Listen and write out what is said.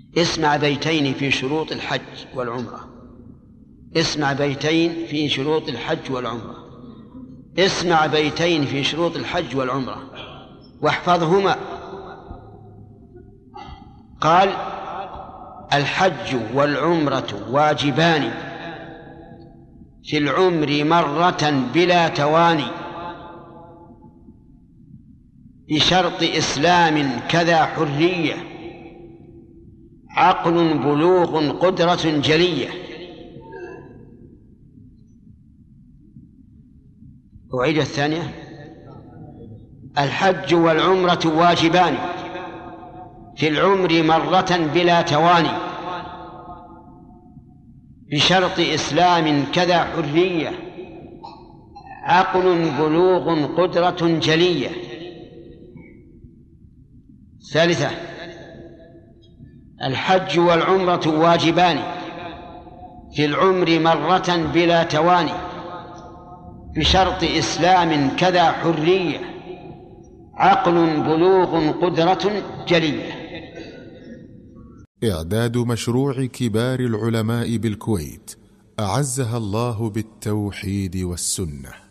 اسمع بيتين في شروط الحج والعمرة. اسمع بيتين في شروط الحج والعمرة. اسمع بيتين في شروط الحج والعمرة واحفظهما. قال: الحج والعمرة واجبان في العمر مرة بلا تواني، بشرط إسلام كذا حرية، عقل بلوغ قدرة جلية. أعيد الثانية: الحج والعمرة واجبان في العمر مرة بلا تواني، بشرط إسلام كذا حرية، عقل بلوغ قدرة جلية. ثالثة: الحج والعمرة واجبان في العمر مرة بلا تواني، بشرط إسلام كذا حرية، عقل بلوغ قدرة جلية. إعداد مشروع كبار العلماء بالكويت أعزها الله بالتوحيد والسنة.